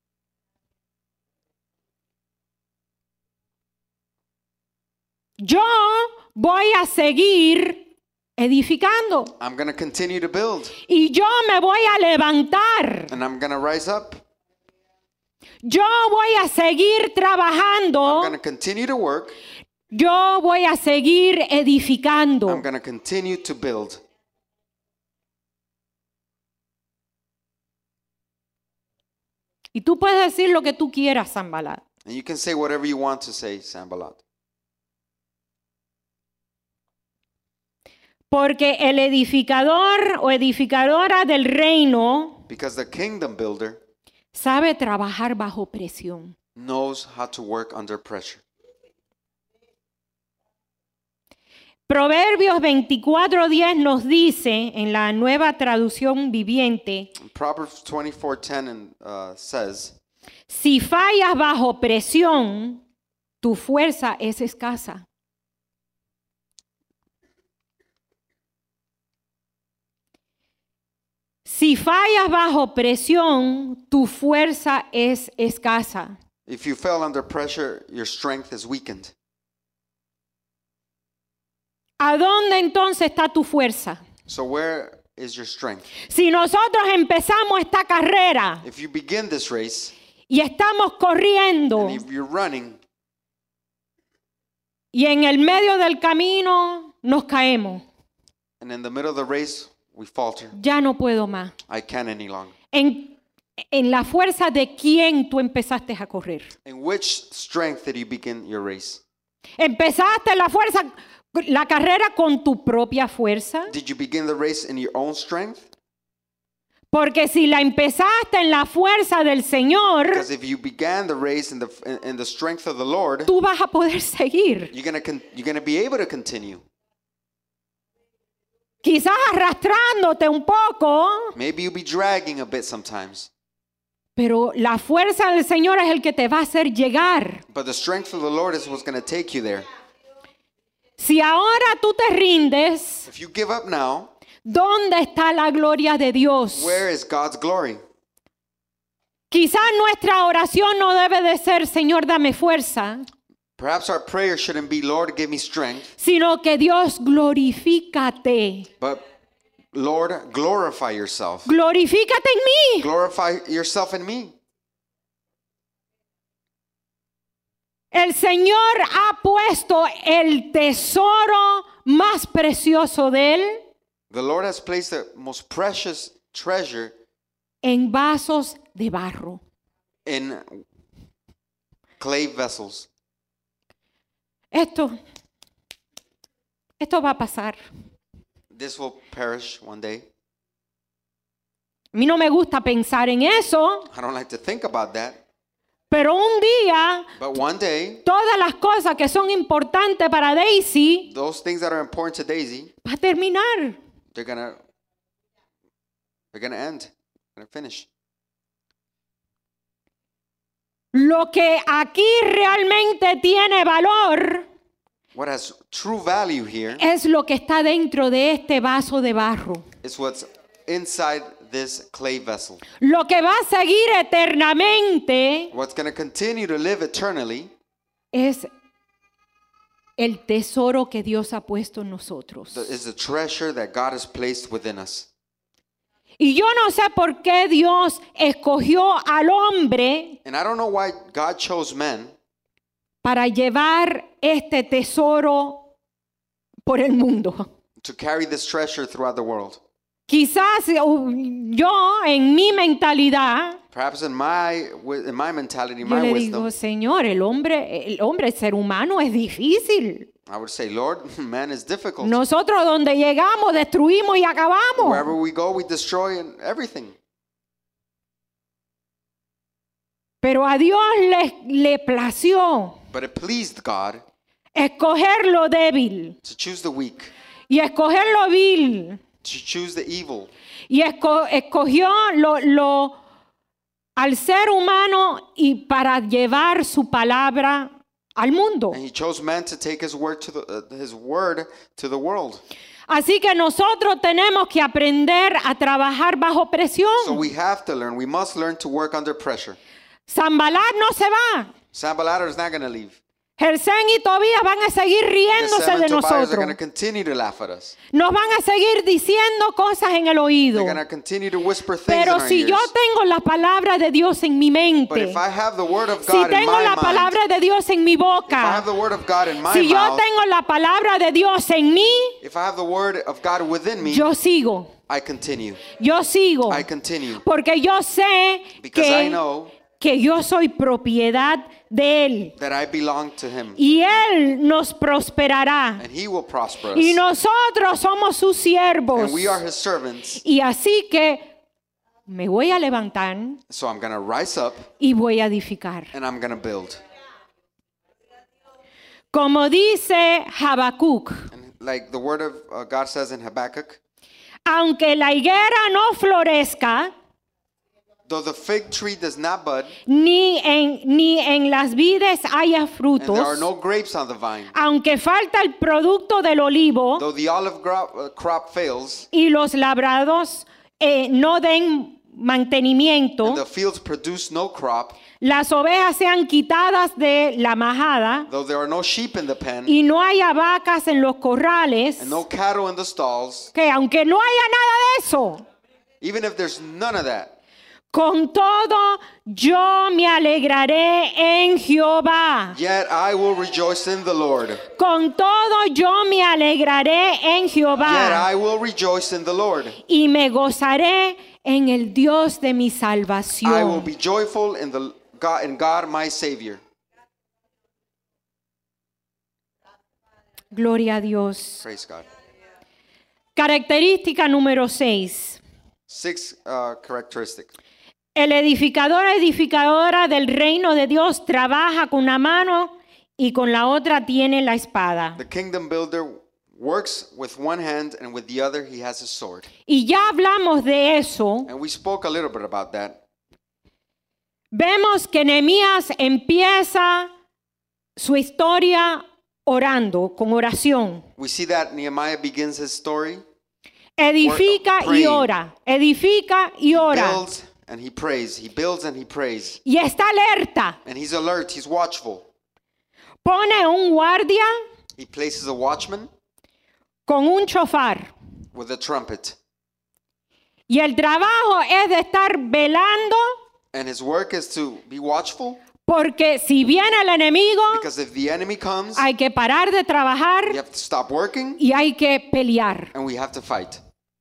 Yo voy a seguir edificando. I'm going to continue to build. Y yo me voy a levantar. And I'm going to rise up. Yo voy a seguir I'm trabajando. going to continue to work. Yo voy a seguir edificando. I'm going to continue to build. Y tú puedes decir lo que tú quieras, Sanbalat. And you can say whatever you want to say, Sanballat. Porque el edificador o edificadora del reino Because the kingdom builder sabe trabajar bajo presión. knows how to work under pressure. Proverbios veinticuatro diez nos dice en la nueva traducción viviente, And Proverbs twenty-four ten uh, says, si fallas bajo presión, tu fuerza es escasa. Si fallas bajo presión, tu fuerza es escasa. if you fell under pressure, your strength is weakened. ¿A dónde entonces está tu fuerza? So where is your strength? Si nosotros empezamos esta carrera If you begin this race y estamos corriendo and if you're running y en el medio del camino nos caemos, and in the middle of the race we falter, ya no puedo más. I can't any longer. ¿En, en la fuerza de quién tú empezaste a correr? In which strength did you begin your race? ¿Empezaste la fuerza, la carrera con tu propia fuerza? Did you begin the race in your own strength? Porque si la empezaste en la fuerza del Señor, Because if you began the race in the in, in the strength of the Lord, tú vas a poder seguir. you're gonna con- you're gonna be able to continue. Quizás arrastrándote un poco, Maybe you'll be dragging a bit sometimes, pero la fuerza del Señor es el que te va a hacer llegar. but the strength of the Lord is what's gonna take you there. Si ahora tú te rindes, If you give up now, ¿dónde está la gloria de Dios? where is God's glory? Quizás nuestra oración no debe de ser, Señor, dame fuerza, Perhaps our prayer shouldn't be, Lord, give me strength, sino que Dios glorifícate. but Lord, glorify yourself. Glorifícate en mí. Glorify yourself in me. El Señor ha puesto el tesoro más precioso de Él The Lord has placed the most precious treasure en vasos de barro. in clay vessels. Esto, esto va a pasar. This will perish one day. A mí no me gusta pensar en eso, I don't like to think about that. pero un día But one day, todas las cosas que son importantes para Daisy those things that are important to Daisy, va a terminar. they're gonna they're gonna end. Gonna finish. Lo que aquí realmente tiene valor What has true value here es lo que está dentro de este vaso de barro. is what's inside this clay vessel. Lo que va a seguir eternamente What's gonna continue to live eternally es el tesoro que Dios ha puesto en nosotros. is the treasure that God has placed within us. Y yo no sé por qué Dios escogió al hombre And I don't know why God chose men para llevar este tesoro por el mundo. to carry this treasure throughout the world. Quizás uh, yo en mi mentalidad Perhaps in my wi- in my mentality, yo my le wisdom, digo, Señor, el hombre, el hombre, el ser humano es difícil. I would say, Lord, man is difficult. Nosotros donde llegamos destruimos y acabamos. Wherever we go, we destroy and everything. Pero a Dios le, le plació But it pleased God escoger lo débil to choose the weak, y escoger lo vil to choose the evil, y esco- escogió lo, lo al ser humano y para llevar su palabra al mundo. and He chose man to take His word to the uh, His word to the world. Así que nosotros tenemos que aprender a trabajar bajo So presión. we have to learn. We must learn to work under pressure. Zambalat no se va. Sanballat is not going to leave. Gersén y Tobías van a seguir The riéndose seven de Tobias are going to nosotros. continue to laugh at us. Nos van a seguir diciendo cosas en el oído. They're going to continue to whisper things in Pero our si ears. yo tengo la palabra de Dios en mi But mente, if I have the word of si God in tengo my la mind, palabra de Dios en mi if I boca, have the word of God in my si yo mouth, tengo la palabra de Dios en mí, if I have the word of God within me, yo sigo, I continue. yo sigo. I continue. Porque yo sé Because I que, know que yo soy propiedad de Él. that I belong to Him. Y Él nos prosperará. And He will prosper us. Y nosotros somos sus siervos. And we are His servants. Y así que me voy a levantar So I'm going to rise up y voy a edificar. and I'm going to build. Como dice Habacuc, And like the word of uh, God says in Habakkuk, aunque la higuera no florezca, though the fig tree does not bud, ni en, ni en las vides haya and frutos, there are no grapes on the vine, aunque falta el producto del olivo though the olive crop, uh, crop fails, y los labrados eh, no den mantenimiento, and the fields produce no crop, las ovejas sean quitadas de la majada though there are no sheep in the pen, y no haya vacas en los corrales, and no cattle in the stalls, que aunque no haya nada de eso, even if there's none of that, con todo yo me alegraré en Jehová. yet I will rejoice in the Lord. Con todo yo me alegraré en Yet Jehová I will rejoice in the Lord. y me gozaré en el Dios de mi I will salvación. be joyful in the God in God my Savior. Gloria a Dios. Praise God. Característica número seis. Six uh, characteristics. El edificador o edificadora del reino de Dios trabaja con una mano y con la otra tiene la espada. The kingdom builder works with one hand and with the other he has a sword. Y ya hablamos de eso. And we spoke a little bit about that. Vemos que Nehemías empieza su historia orando, con oración. We see that Nehemiah begins his story. Edifica y ora, edifica y He ora. builds and he prays. He builds and he prays. Y está alerta. And he's alert, he's watchful. Pone un guardia He places a watchman con un chofar. with a trumpet. Y el trabajo es de estar velando, And his work is to be watchful, porque si viene el enemigo, because if the enemy comes, hay que parar de trabajar we have to stop working y hay que pelear. and we have to fight.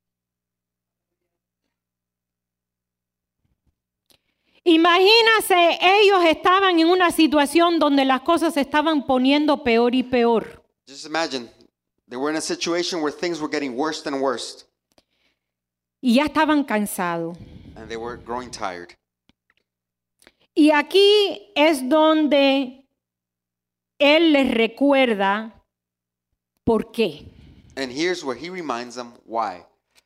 Imagínase, ellos estaban en una situación donde las cosas se estaban poniendo peor y peor. Just imagine, they were in a situation where things were getting worse and worse, Y ya estaban cansados. and they were growing tired. Y aquí es donde él les recuerda por qué. And here's where he reminds them why.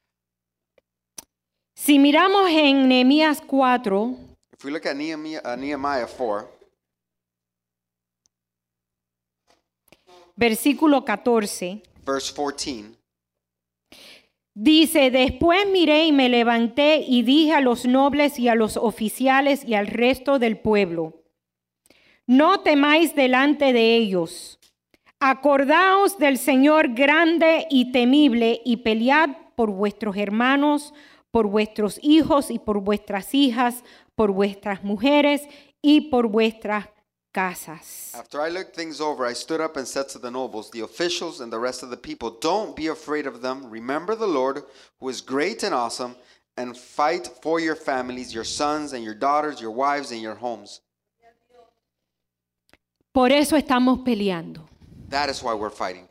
Si miramos en Nehemías cuatro, If we look at Nehemiah, uh, Nehemiah four, versículo catorce, verse fourteen, dice, después miré y me levanté y dije a los nobles y a los oficiales y al resto del pueblo, no temáis delante de ellos. Acordaos del Señor grande y temible y pelead por vuestros hermanos, por vuestros hijos y por vuestras hijas, por vuestras mujeres y por vuestras casas. After I looked things over, I stood up and said to the nobles, the officials, and the rest of the people, don't be afraid of them. Remember the Lord, who is great and awesome, and fight for your families, your sons and your daughters, your wives and your homes. Por eso estamos peleando. That is why we're fighting.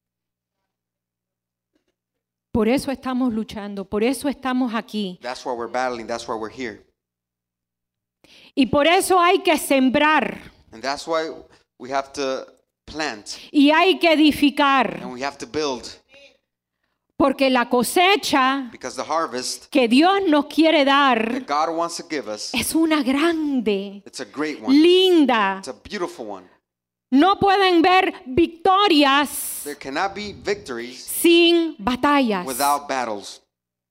Por eso estamos luchando. Por eso estamos aquí. That's why we're battling. That's why we're here. Y por eso hay que sembrar. And that's why we have to plant Y hay que edificar. and we have to build, Porque la cosecha because the harvest que Dios nos quiere dar that God wants to give us, es una grande, it's a great one. linda. It's a beautiful one. No pueden ver victorias There cannot be victories sin batallas. without battles.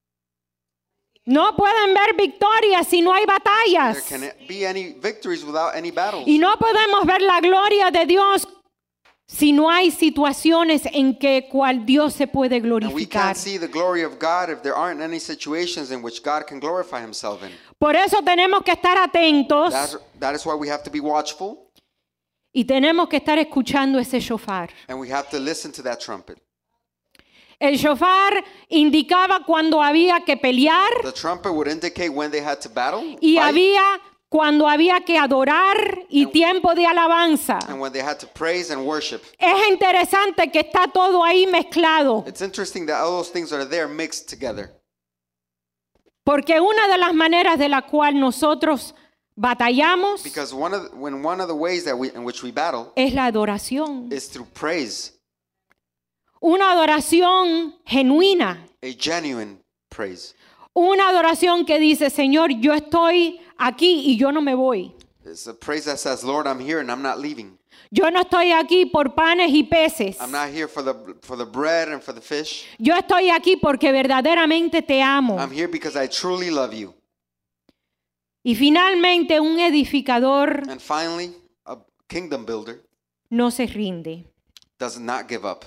No pueden ver victorias si no hay There batallas. cannot be any victories without any battles. Y no podemos ver la gloria de Dios si no hay situaciones en que cual Dios se puede And we glorificar. can't see the glory of God if there aren't any situations in which God can glorify himself in. Por eso tenemos que estar atentos That's, that is why we have to be watchful y tenemos que estar escuchando ese shofar. and we have to listen to that trumpet. El shofar indicaba cuando había que pelear The trumpet would indicate when they had to battle y fight, había cuando había que adorar y tiempo de alabanza. and when they had to praise and worship. Es interesante que está todo ahí mezclado, It's interesting that all those things are there mixed together. porque una de las maneras de la cual nosotros batallamos Because one of the, when one of the ways that we in which we battle es la adoración. is through praise, Una adoración genuina, a genuine praise. una adoración que dice, Señor, yo estoy aquí y yo no me voy. It's a praise that says, Lord, I'm here and I'm not leaving. Yo no estoy aquí por panes y peces. I'm not here for the for the bread and for the fish. Yo estoy aquí porque verdaderamente te amo. I'm here because I truly love you. Y finalmente un edificador And finally, a kingdom builder no se rinde. does not give up.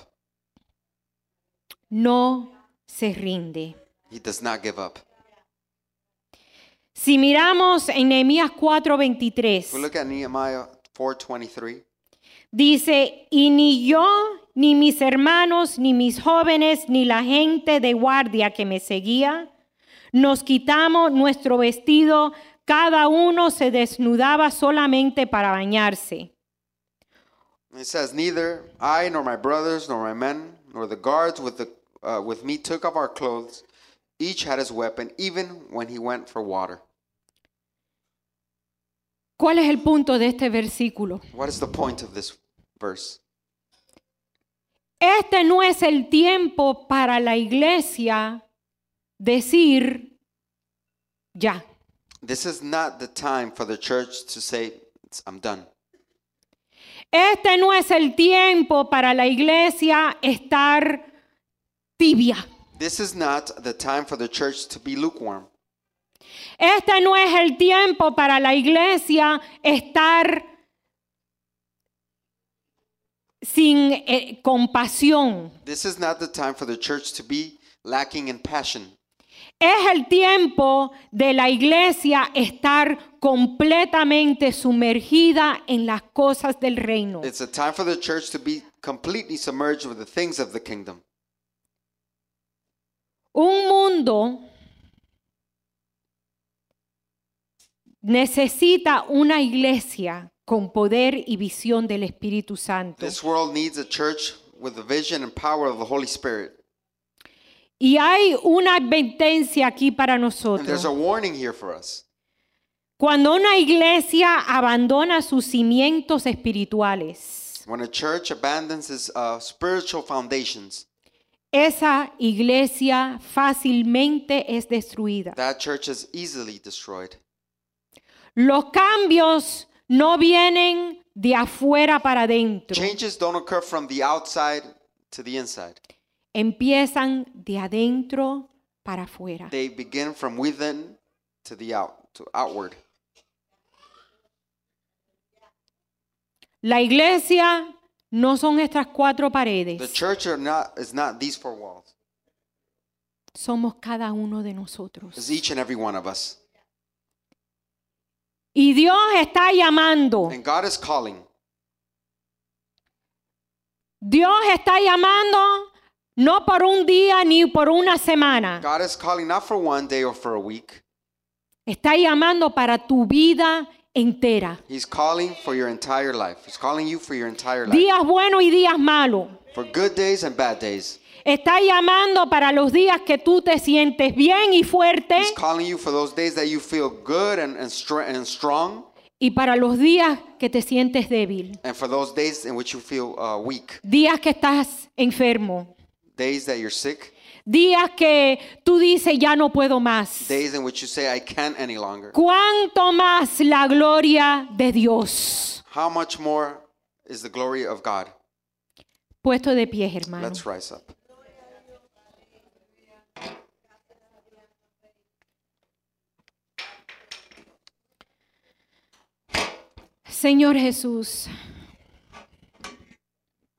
No se rinde. He does not give up. Si miramos en Nehemías cuatro veintitrés, We look at Nehemiah four twenty-three. dice, y ni yo, ni mis hermanos, ni mis jóvenes, ni la gente de guardia que me seguía, nos quitamos nuestro vestido, cada uno se desnudaba solamente para bañarse. It says, neither I nor my brothers nor my men nor the guards with the uh, with me took off our clothes. each had his weapon, even when he went for water. ¿Cuál es el punto de este versículo? What is the point of this verse? Este no es el tiempo para la iglesia decir ya. This is not the time for the church to say, I'm done. Este no es el tiempo para la iglesia estar tibia. This is not the time for the church to be lukewarm. Este no es el tiempo para la iglesia estar sin eh, compasión. This is not the time for the church to be lacking in passion. Es el tiempo de la iglesia estar completamente sumergida en las cosas del reino. It's a time for the church to be completely submerged with the things of the kingdom. Un mundo necesita una iglesia con poder y visión del Espíritu Santo. This world needs a church with the vision and power of the Holy Spirit. Y hay una advertencia aquí para And there's nosotros. a warning here for us. Cuando una iglesia abandona sus cimientos espirituales, When a church abandons its uh, spiritual foundations, esa iglesia fácilmente es destruida. that church is easily destroyed. Los cambios no vienen de afuera para adentro, Changes don't occur from the outside to the inside. empiezan de adentro para afuera. They begin from within to the out, to outward. La iglesia no son estas cuatro The paredes, church are not, is not these four walls. somos cada uno de nosotros. It's each and every one of us. Y Dios está llamando. And God is calling. Dios está llamando no por un día ni por una semana. God is calling not for one day or for a week. Está llamando para tu vida entera. He's calling for your entire life. He's calling you for your entire life. Días buenos y días malos. For good days and bad days. Está llamando para los días que tú te sientes bien y fuerte He's calling you for those days that you feel good and, and, str- and strong. y para los días que te sientes débil. And for those days in which you feel uh, weak. Días que estás enfermo. Days that you're sick. Días que tú dices ya no puedo más. Days in which you say, I can't any longer. ¿Cuánto más la gloria de Dios? How much more is the glory of God? Puesto de pies, hermano. Let's rise up. Señor Jesús,